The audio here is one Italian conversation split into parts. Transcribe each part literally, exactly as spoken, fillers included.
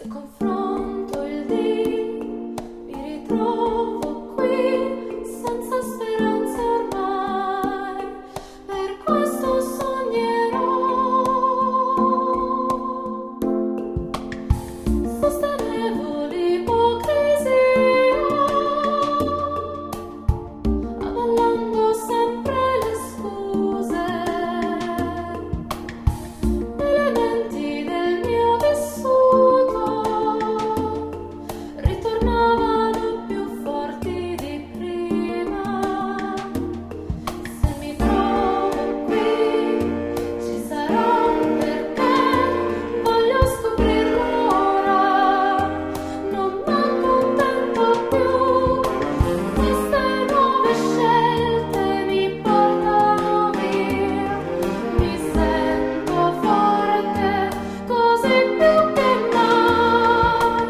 confronto il dì, mi ritrovo qui senza speranza ormai, per questo sognerò. Sostenevo l'ipocrisia, avallando sempre le scuse, elementi del mio vissuto ritornavano più forti di prima. Se mi trovo qui ci sarà un perché, voglio scoprirlo ora, non m'accontento più. Queste nuove scelte mi portano via, mi sento forte, così più che mai.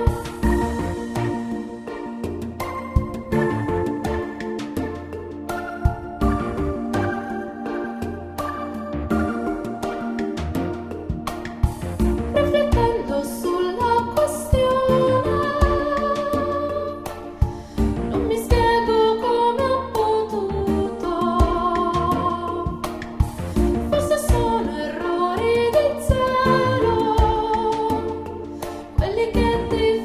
Riflettendo sulla questione, non mi spiego come ho potuto. Forse sono errori di zelo, quelli che ti